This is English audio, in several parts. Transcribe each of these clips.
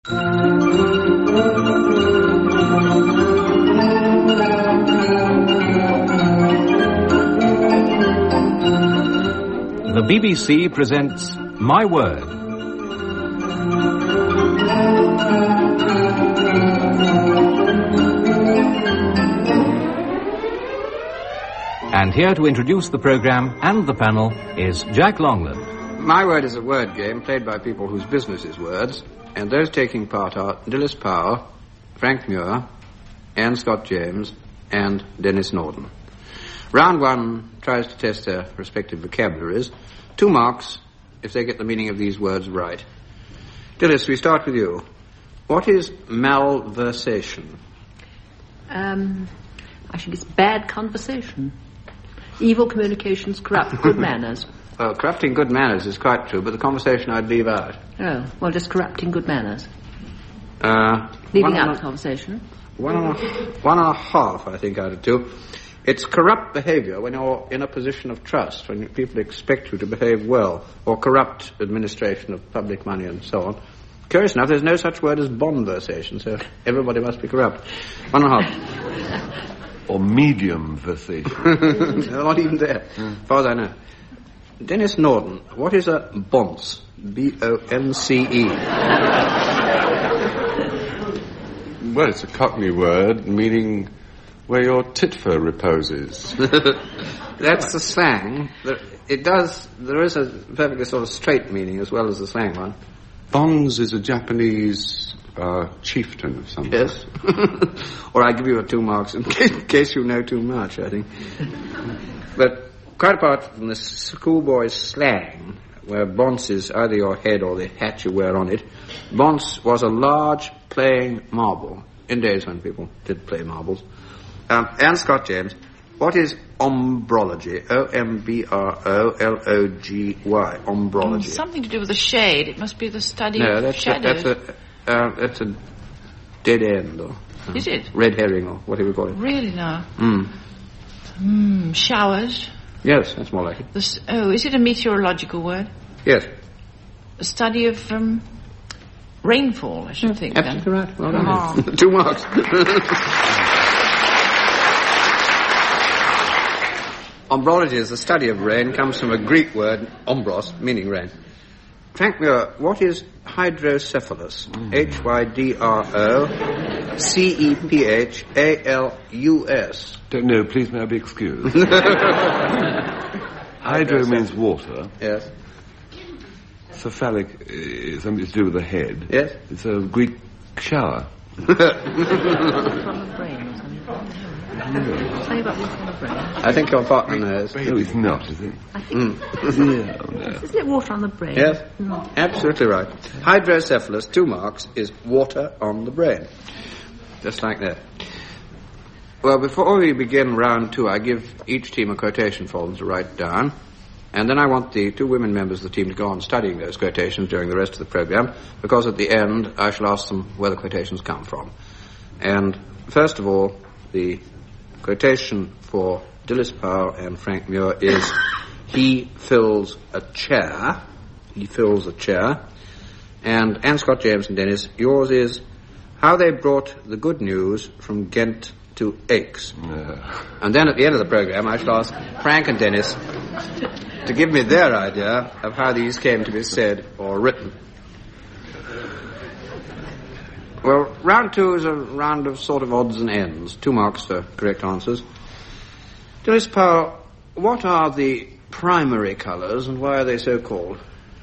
The BBC presents My Word. And here to introduce the programme and the panel is Jack Longland. My Word is a word game played by people whose business is words, and those taking part are Dilys Powell, Frank Muir, Anne Scott James, and Denis Norden. Round one tries to test their respective vocabularies. 2 marks if they get the meaning of these words right. Dilys, we start with you. What is malversation? I think it's bad conversation. Evil communications corrupt good manners. Well, corrupting good manners is quite true, but the conversation I'd leave out. Oh, well, just corrupting good manners. Leaving out the conversation. One and a half, I think, out of 2. It's corrupt behaviour when you're in a position of trust, when people expect you to behave well, or corrupt administration of public money and so on. Curious enough, there's no such word as bondversation, so everybody must be corrupt. 1.5. Or medium versation. Not even there, as far as I know. Denis Norden, what is a bonce? B-O-N-C-E. Well, it's a Cockney word meaning where your titfer reposes. That's the slang. There is a perfectly sort of straight meaning as well as the slang one. Bonds is a Japanese chieftain of some Yes. Or I give you 2 marks in case you know too much, I think. But quite apart from the schoolboy slang, where bonce is either your head or the hat you wear on it, bonce was a large playing marble in days when people did play marbles. Anne Scott James, what is ombrology? O-M-B-R-O-L-O-G-Y. Ombrology. Something to do with the shade. It must be the study of That's shadows. a dead end, or is it? Red herring, or whatever you call it. Really now? Showers. Yes, that's more like it. Is it a meteorological word? Yes. A study of rainfall, I should think. Absolutely then. right. Well done. 2 marks. Ombrology is the study of rain, comes from a Greek word, ombros, meaning rain. Frank Muir, what is hydrocephalus? H-Y-D-R-O-C-E-P-H-A-L-U-S. Don't know, please may I be excused. Hydro means water. Yes. Cephalic is something to do with the head. Yes. It's a Greek shower. From the brain or something. Tell you about what's on the brain. I think your partner knows. No, it's not, is it? I think Isn't it water on the brain? Yes, absolutely right. Hydrocephalus, 2 marks, is water on the brain. Just like that. Well, before we begin round 2, I give each team a quotation for them to write down. And then I want the 2 women members of the team to go on studying those quotations during the rest of the programme, because at the end I shall ask them where the quotations come from. And first of all, the quotation for Dilys Powell and Frank Muir is, he fills a chair. He fills a chair. And Anne Scott James and Denis, yours is, how they brought the good news from Ghent to Aix. And then at the end of the programme I shall ask Frank and Denis to give me their idea of how these came to be said or written. Well, round 2 is a round of sort of odds and ends. 2 marks for correct answers. Dilys Powell, what are the primary colours and why are they so called?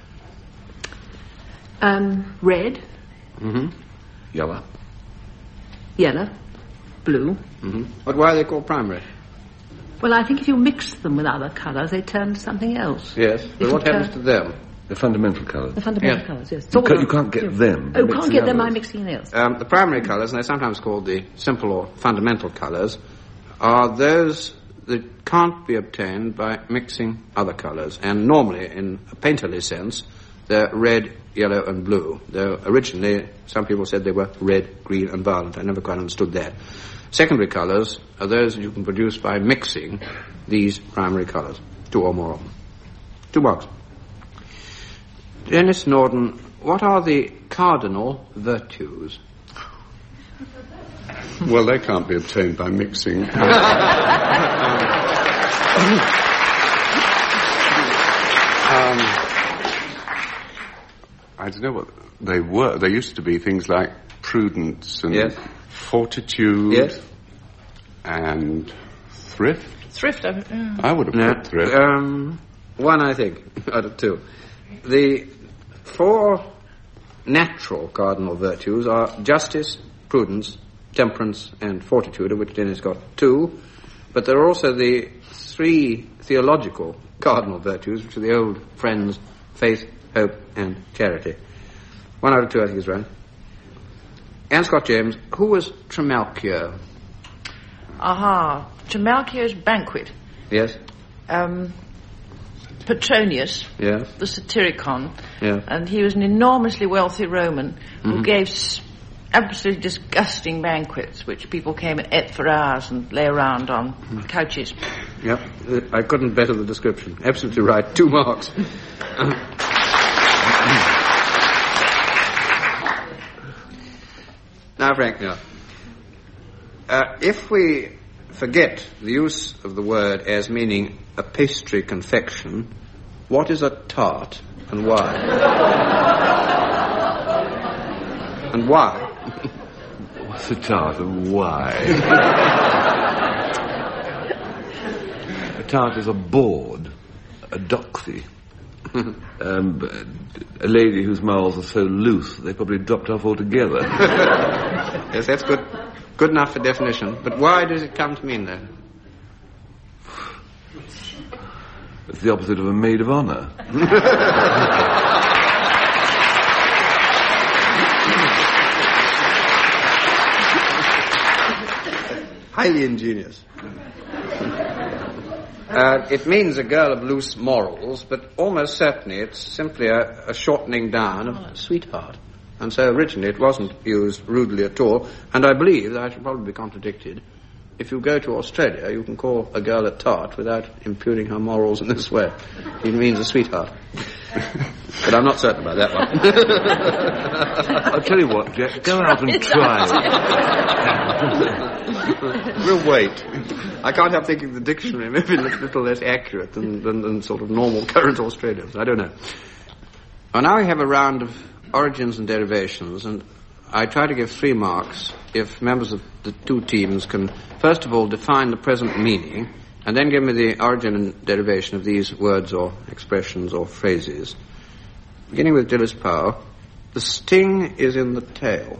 Red. Mm-hmm. Yellow. Yellow. Blue. Mm-hmm. But why are they called primary? Well, I think if you mix them with other colours, they turn to something else. Yes, but what happens to them? The fundamental colours. The fundamental colours, yes. You can't get them. Oh, can't get them by mixing else. The primary colours, and they're sometimes called the simple or fundamental colours, are those that can't be obtained by mixing other colours. And normally, in a painterly sense, they're red, yellow, and blue. Though originally, some people said they were red, green, and violet. I never quite understood that. Secondary colours are those that you can produce by mixing these primary colours. 2 or more of them. 2 marks. Denis Norden, what are the cardinal virtues? Well, they can't be obtained by mixing. I don't know what they were. There used to be things like prudence and fortitude and thrift. Thrift, I would have put thrift. One, I think, out of two. The 4 natural cardinal virtues are justice, prudence, temperance, and fortitude, of which Dennis got 2. But there are also the 3 theological cardinal virtues, which are the old friends, faith, hope, and charity. 1 out of 2, I think, is right. Anne Scott James, who was Trimalchio? Aha. Trimalchio's banquet. Yes. Petronius, yes, the Satyricon, yes, and he was an enormously wealthy Roman who gave absolutely disgusting banquets, which people came and ate for hours and lay around on couches. Yep, I couldn't better the description. Absolutely right. 2 marks. Now, Frank, if we forget the use of the word as meaning a pastry confection, what is a tart and why? And why? What's a tart and why? A tart is a board, a doxy. A lady whose morals are so loose they probably dropped off altogether. Yes, that's good. Good enough for definition. But why does it come to mean that? It's the opposite of a maid of honor. Highly ingenious. It means a girl of loose morals, but almost certainly it's simply a shortening down of sweetheart. And so originally it wasn't used rudely at all, and I believe that I should probably be contradicted. If you go to Australia, you can call a girl a tart without impugning her morals in this way. It means a sweetheart. But I'm not certain about that one. I'll tell you what, Jack, go out and try. We'll wait. I can't help thinking the dictionary maybe a little less accurate than sort of normal current Australians. I don't know. Well, now we have a round of origins and derivations, and I try to give 3 marks if members of the 2 teams can, first of all, define the present meaning, and then give me the origin and derivation of these words or expressions or phrases. Beginning with Gillis Powell, the sting is in the tail.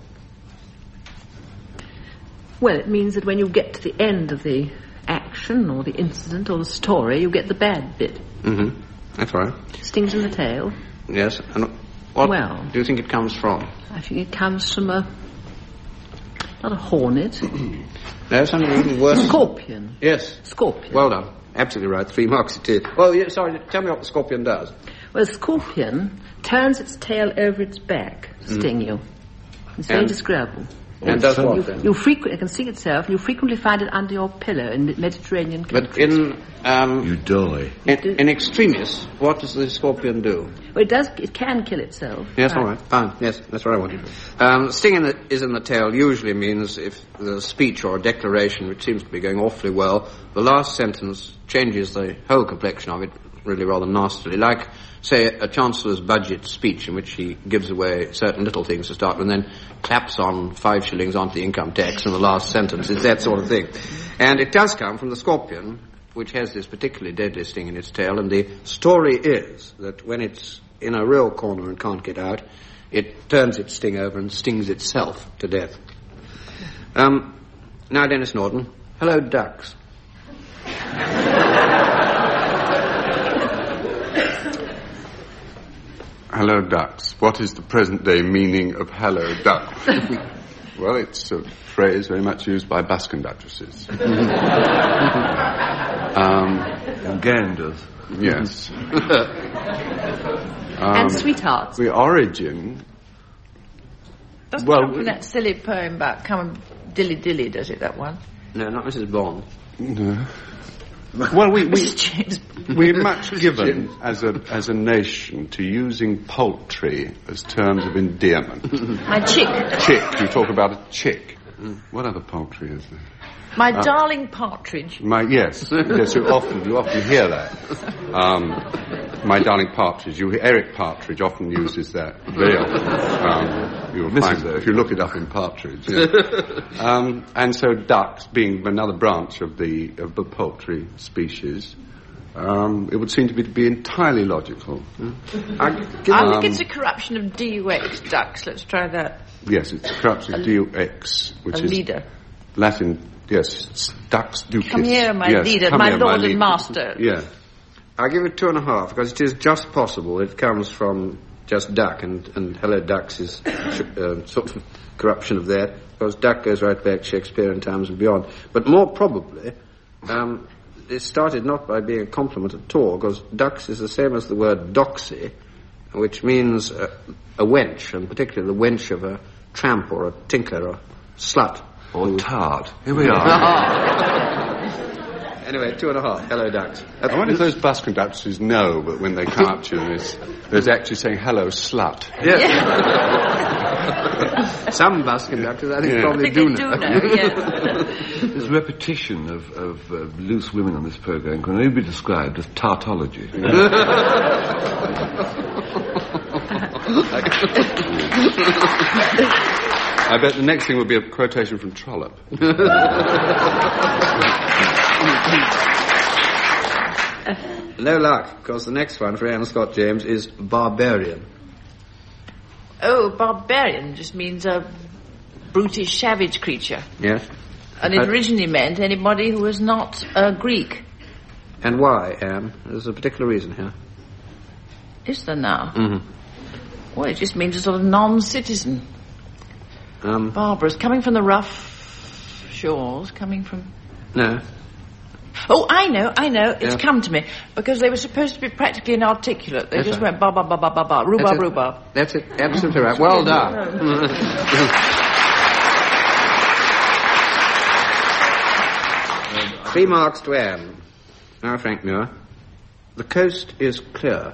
Well, it means that when you get to the end of the action or the incident or the story, you get the bad bit. Mm-hmm. That's right. Stings in the tail. Yes, and what do you think it comes from? I think it comes from not a hornet. No, something even worse. Scorpion. Yes. Scorpion. Well done. Absolutely right. 3 marks it is. Well, sorry, tell me what the scorpion does. Well, a scorpion turns its tail over its back to sting you. It's very describable. And does what, then? It can sting itself, and you frequently find it under your pillow in the Mediterranean countries. But you die. In extremis, what does the scorpion do? Well, it can kill itself. Yes, all right, fine. Yes, that's what I wanted. Sting is in the tail usually means if the speech or a declaration, which seems to be going awfully well, the last sentence changes the whole complexion of it really rather nastily. Like, say, a Chancellor's budget speech in which he gives away certain little things to start with and then claps on 5 shillings onto the income tax in the last sentence. It's that sort of thing. And it does come from the scorpion, which has this particularly deadly sting in its tail, and the story is that when it's in a real corner and can't get out, it turns its sting over and stings itself to death. Now, Dennis Norton, hello, ducks. Hello, ducks. What is the present-day meaning of hello, duck? Well, it's a phrase very much used by bus conductresses. And ganders. Yes. And sweethearts. The origin... Doesn't come from that silly poem about come and dilly-dilly, does it, that one? No, not Mrs. Bond. No. Well, James. we're much given as a nation to using poultry as terms of endearment. My chick. Chick. You talk about a chick. What other poultry is there? My darling partridge. Yes, you often hear that. My darling partridge. Eric Partridge often uses that very often. You'll find that if you look it up in Partridge. Yeah. And so ducks, being another branch of the poultry species, it would seem to be entirely logical. I think it's a corruption of DUX, ducks. Let's try that. Yes, it's a corruption of DUX, which is leader. Latin. Yes, Dux Ducis. Come here, my leader, my lord and master. Yeah. I'll give it 2.5, because it is just possible it comes from just duck, and Hello Ducks is sort of corruption of that, because duck goes right back to Shakespearean times and beyond. But more probably, it started not by being a compliment at all, because ducks is the same as the word doxy, which means a wench, and particularly the wench of a tramp or a tinker or slut. Or tart. Here we are. Anyway, 2.5. Hello, ducks. I wonder if those bus conductors know, but when they come up to you, there's actually saying, hello, slut. Yes. Some bus conductors, I think, probably do know. Yeah. This repetition of loose women on this programme can only be described as tartology. I bet the next thing will be a quotation from Trollope. No luck, because the next one for Anne Scott James is barbarian. Oh, barbarian just means a brutish, savage creature. Yes. And it originally meant anybody who was not a Greek. And why, Anne? There's a particular reason here. Is there now? Mm-hmm. Well, it just means a sort of non-citizen. Barbarous, coming from the rough shores, coming from... No. Oh, I know. It's come to me. Because they were supposed to be practically inarticulate. They just went ba-ba-ba-ba-ba-ba, rhubarb. That's it. Absolutely right. Well done. 3 marks to Anne. Now, Frank Muir. The coast is clear.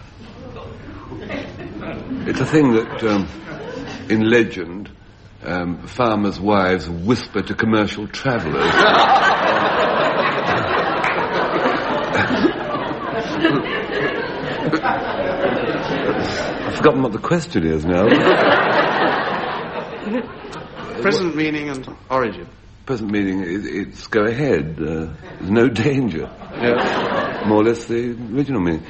It's a thing that, in legend, farmers' wives whisper to commercial travellers. I've forgotten what the question is now. Present meaning and origin. Present meaning, it's go ahead. There's no danger. Yeah. More or less the original meaning.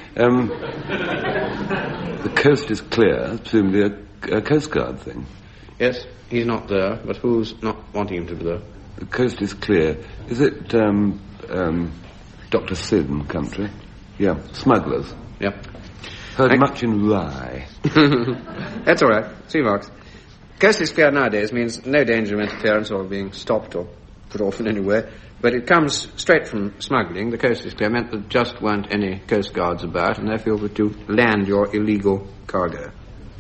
The coast is clear, presumably a Coast Guard thing. Yes, he's not there, but who's not wanting him to be there? The coast is clear. Is it Dr. Sid country? Yeah, smugglers. Yep. Heard much in Rye. That's all right. 3 marks. Coast is clear nowadays means no danger of interference or being stopped or put off in any way. But it comes straight from smuggling. The coast is clear meant there just weren't any coast guards about, and therefore were to land your illegal cargo.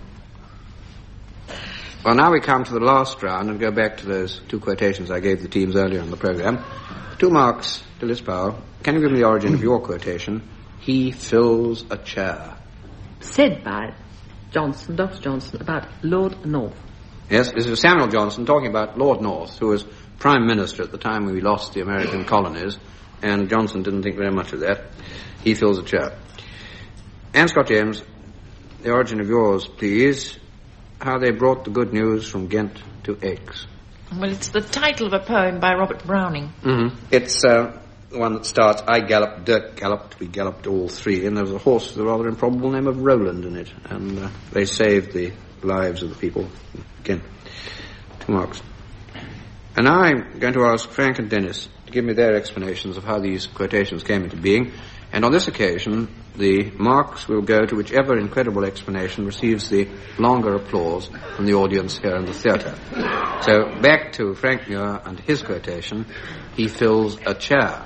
Well, now we come to the last round and go back to those 2 quotations I gave the teams earlier in the programme. 2 marks to Liz Powell. Can you give me the origin of your quotation? He fills a chair. Said by Johnson, Dr. Johnson, about Lord North. Yes, this is Samuel Johnson talking about Lord North, who was Prime Minister at the time we lost the American colonies, and Johnson didn't think very much of that. He fills a chair. Anne Scott James, the origin of yours, please. How they brought the good news from Ghent to Aix. Well, it's the title of a poem by Robert Browning. Mm-hmm. It's the one that starts, I galloped, Dirk galloped, we galloped all 3, and there was a horse with a rather improbable name of Roland in it, and they saved the lives of the people. Again, 2 marks. And now I'm going to ask Frank and Dennis to give me their explanations of how these quotations came into being, and on this occasion, the marks will go to whichever incredible explanation receives the longer applause from the audience here in the theatre. So, back to Frank Muir and his quotation, he fills a chair.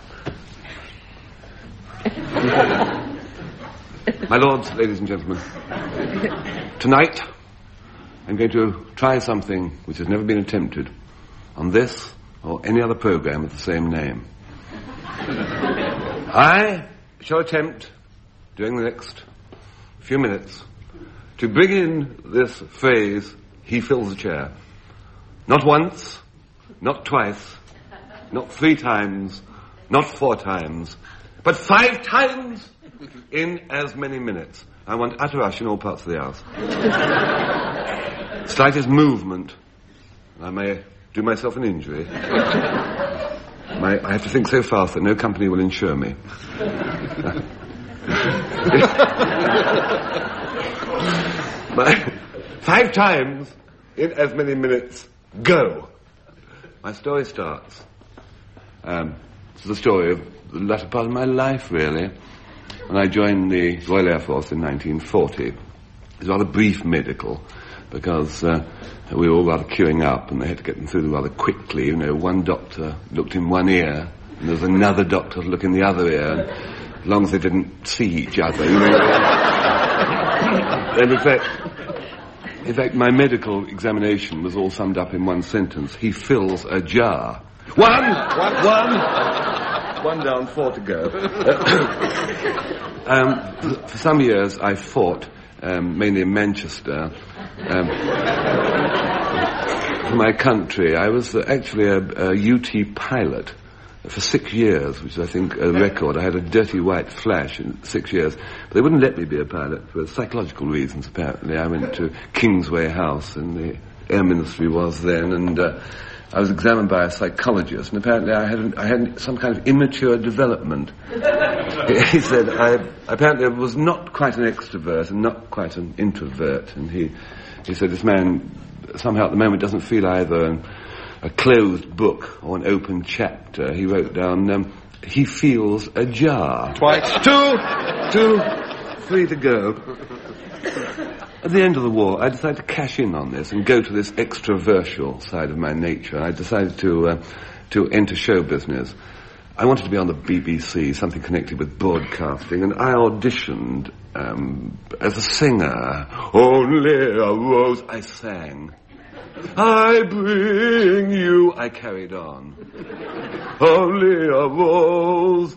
My lords, ladies and gentlemen, tonight I'm going to try something which has never been attempted on this or any other programme of the same name. I shall attempt, during the next few minutes, to bring in this phrase, he fills the chair. Not once, not twice, not 3 times, not 4 times, but 5 times in as many minutes. I want utter rush in all parts of the house. Slightest movement, I may do myself an injury. I have to think so fast that no company will insure me. 5 times in as many minutes. Go. My story starts. It's the story of the latter part of my life, really. When I joined the Royal Air Force in 1940, it was rather brief medical, because we were all rather queuing up, and they had to get them through rather quickly. You know, one doctor looked in one ear, and there was another doctor to look in the other ear, and as long as they didn't see each other, you know. And in fact, my medical examination was all summed up in one sentence. He fills a jar. One down, 4 to go. For some years I fought, mainly in Manchester, for my country. I was actually a UT pilot for 6 years, which is, I think, a record. I had a dirty white flash in 6 years. But they wouldn't let me be a pilot for psychological reasons, apparently. I went to Kingsway House, and the Air Ministry was then, and I was examined by a psychologist, and apparently I had some kind of immature development. He said I apparently was not quite an extrovert and not quite an introvert, and he said this man somehow at the moment doesn't feel either a closed book or an open chapter. He wrote down, he feels a jar. Twice. 2, 3 to go. At the end of the war, I decided to cash in on this and go to this extrovertial side of my nature. I decided to enter show business. I wanted to be on the BBC, something connected with broadcasting, and I auditioned as a singer. Only a rose, I sang. I bring you, I carried on. Only a rose.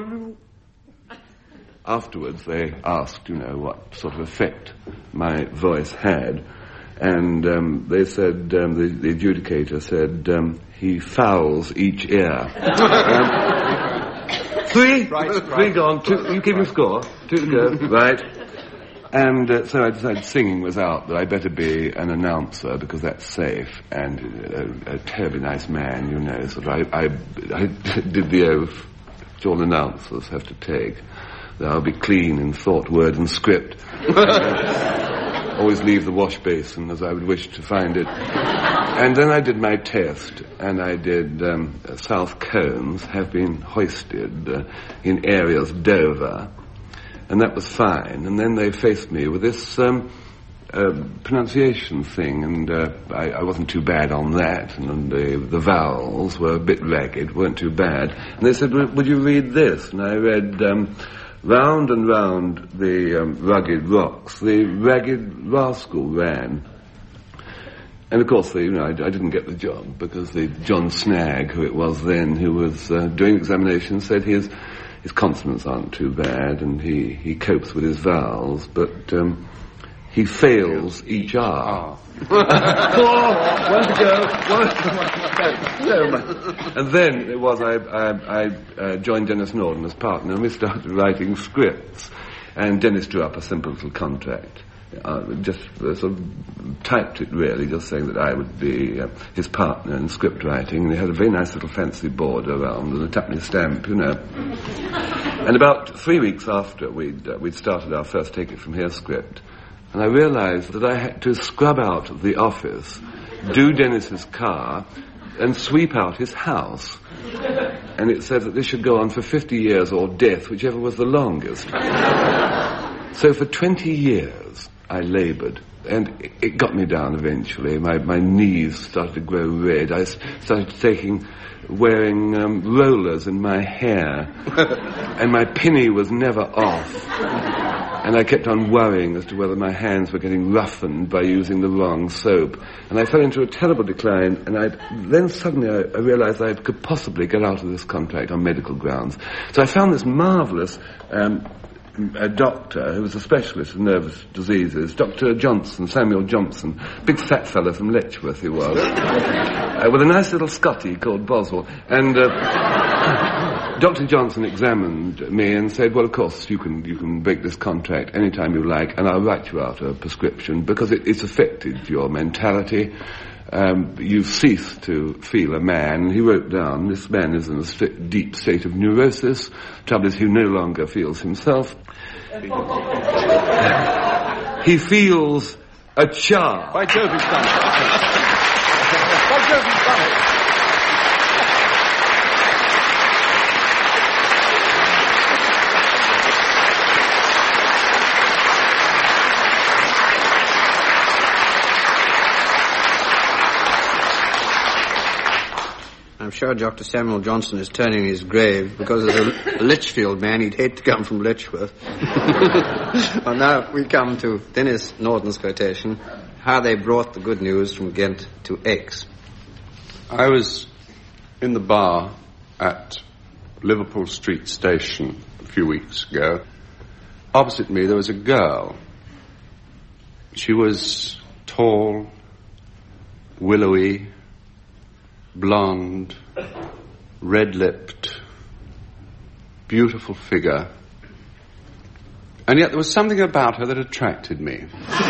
Afterwards, they asked, what sort of effect my voice had. And they said, the adjudicator said, he fouls each ear. 3 gone, 2, you keeping score? 2 to go, right. And so I decided singing was out, that I better be an announcer, because that's safe. And a terribly nice man, sort of, I did the oath, which all announcers have to take. That I'll be clean in thought, word, and script. Always leave the wash basin as I would wish to find it. And then I did my test, and I did South Cones, have been hoisted in areas Dover, and that was fine. And then they faced me with this pronunciation thing, and I wasn't too bad on that, and the vowels were a bit ragged, weren't too bad. And they said, would you read this? And I read... round and round the rugged rocks, the ragged rascal ran. And of course, I didn't get the job, because the John Snagg, who it was then, who was doing examinations, said his consonants aren't too bad, and he copes with his vowels, but he fails each R. 4, 1 to go. And then it was I joined Dennis Norden as partner, and we started writing scripts. And Dennis drew up a simple little contract. Just sort of typed it, really, just saying that I would be his partner in script writing. And he had a very nice little fancy border around and a tuppenny stamp, And about 3 weeks after we'd started our first Take It From Here script, and I realized that I had to scrub out the office, do Dennis's car, and sweep out his house. And it said that this should go on for 50 years or death, whichever was the longest. So for 20 years, I laboured. And it got me down eventually. My knees started to grow red. I started wearing rollers in my hair. And my pinny was never off. And I kept on worrying as to whether my hands were getting roughened by using the wrong soap. And I fell into a terrible decline, and then suddenly I realized I could possibly get out of this contract on medical grounds. So I found this marvelous a doctor who was a specialist in nervous diseases, Dr. Johnson, Samuel Johnson, big fat fellow from Letchworth he was, with a nice little Scotty called Boswell. And Dr. Johnson examined me and said, well, of course, you can break this contract anytime you like, and I'll write you out a prescription, because it's affected your mentality. You've ceased to feel a man. He wrote down, this man is in a deep state of neurosis. Trouble is, he no longer feels himself. He feels a child. By Jove, he's done it. By Jove, he's done it. I'm sure Dr. Samuel Johnson is turning his grave, because as a Lichfield man, he'd hate to come from Letchworth. Well, now we come to Dennis Norton's quotation, how they brought the good news from Ghent to Aix. I was in the bar at Liverpool Street Station a few weeks ago. Opposite me, there was a girl. She was tall, willowy, blonde, red-lipped, beautiful figure. And yet there was something about her that attracted me.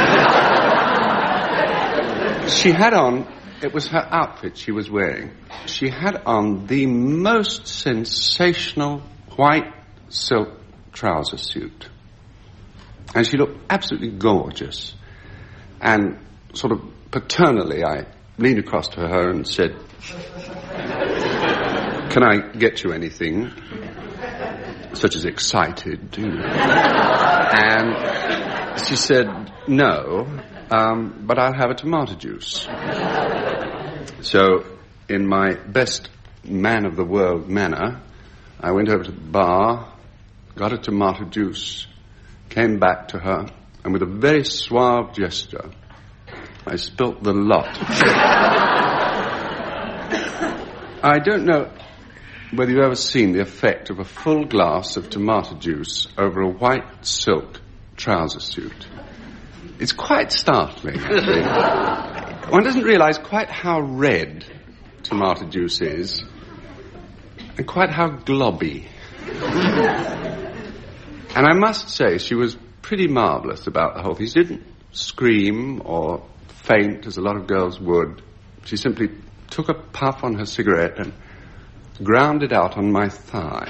She had on, it was her outfit she was wearing. She had on the most sensational white silk trouser suit. And she looked absolutely gorgeous. And sort of paternally, I leaned across to her and said, can I get you anything? Such as excited, you know. And she said, no, but I'll have a tomato juice. So, in my best man-of-the-world manner, I went over to the bar, got a tomato juice, came back to her, and with a very suave gesture, I spilt the lot. I don't know whether you've ever seen the effect of a full glass of tomato juice over a white silk trouser suit. It's quite startling, actually. One doesn't realize quite how red tomato juice is, and quite how globby. And I must say, she was pretty marvellous about the whole thing. She didn't scream or faint, as a lot of girls would. She simply took a puff on her cigarette and ground it out on my thigh.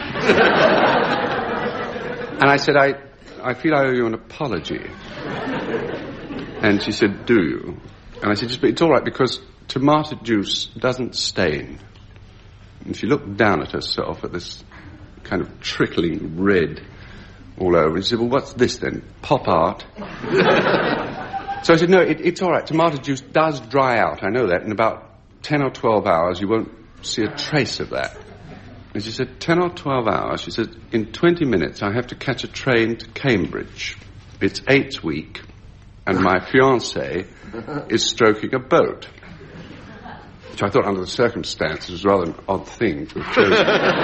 And I said, I feel I owe you an apology. And she said, do you? And I said, just, but it's all right, because tomato juice doesn't stain. And she looked down at herself at this kind of trickling red all over. And she said, well, what's this then? Pop art? So I said, no, it's all right. Tomato juice does dry out. I know that. In about 10 or 12 hours, you won't see a trace of that. And she said, 10 or 12 hours? She said, in 20 minutes, I have to catch a train to Cambridge. It's 8th week, and my fiancé is stroking a boat. Which I thought, under the circumstances, was rather an odd thing to have chosen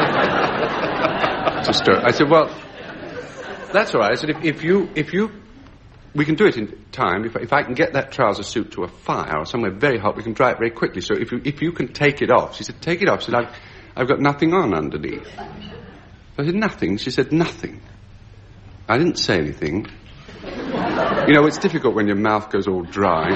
to stroke. I said, well, that's all right. I said, if you we can do it in time. If I can get that trouser suit to a fire or somewhere very hot, we can dry it very quickly. So if you can take it off. She said, take it off. She said, I've got nothing on underneath. I said, nothing? She said, nothing. I didn't say anything. You know, it's difficult when your mouth goes all dry.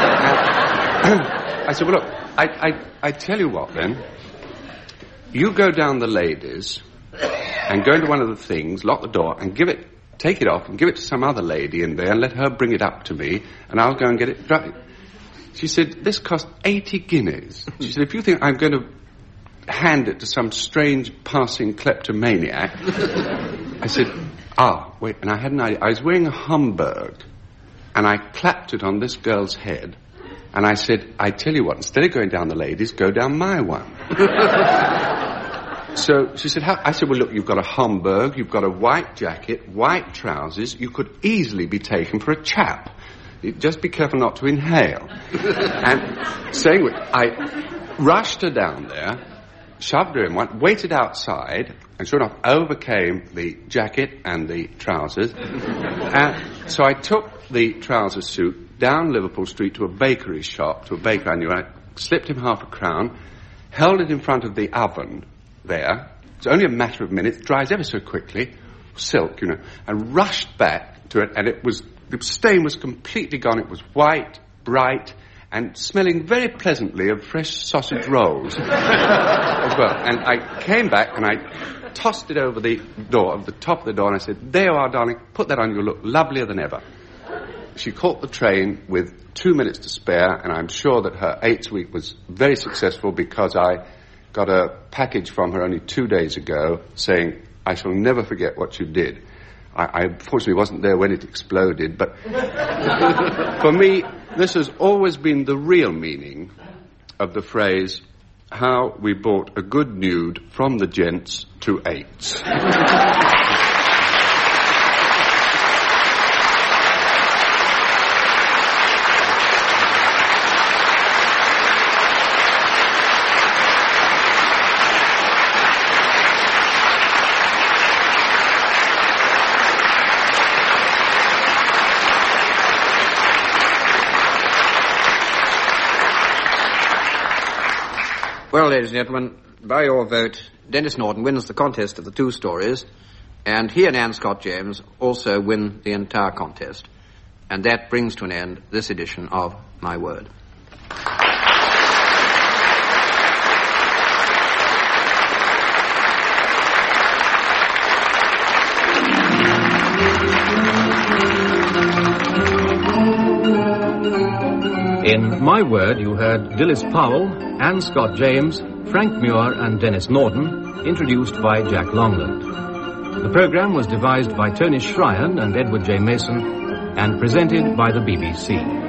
I said, well, look, I tell you what, then. You go down the ladies and go into one of the things, lock the door, and take it off and give it to some other lady in there and let her bring it up to me, and I'll go and get it dried. She said, this cost 80 guineas. She said, if you think I'm going to hand it to some strange passing kleptomaniac. I said, wait, and I had an idea. I was wearing a Homburg, and I clapped it on this girl's head, and I said, I tell you what, instead of going down the ladies, go down my one. So she said, I said, well, look, you've got a Homburg, you've got a white jacket, white trousers. You could easily be taken for a chap. Just be careful not to inhale. And saying which, I rushed her down there, shoved her in one, waited outside, and sure enough, overcame the jacket and the trousers. And so I took the trouser suit down Liverpool Street to a bakery shop, to a baker I knew. I slipped him £0.50, held it in front of the oven there. It's only a matter of minutes, dries ever so quickly, silk, you know, and rushed back to it, and the stain was completely gone. It was white, bright, and smelling very pleasantly of fresh sausage rolls as well. And I came back and I tossed it over the door, of the top of the door, and I said, there you are, darling, put that on, you'll look lovelier than ever. She caught the train with 2 minutes to spare, and I'm sure that her 8th week was very successful because I got a package from her only 2 days ago saying, I shall never forget what you did. I unfortunately wasn't there when it exploded, but for me, this has always been the real meaning of the phrase, how we bought a good nude from the gents to 8s. Well, ladies and gentlemen, by your vote, Denis Norton wins the contest of the 2 stories, and he and Anne Scott James also win the entire contest. And that brings to an end this edition of My Word. In My Word, you heard Dilys Powell, Anne Scott James, Frank Muir and Denis Norton, introduced by Jack Longland. The programme was devised by Tony Shryan and Edward J. Mason and presented by the BBC.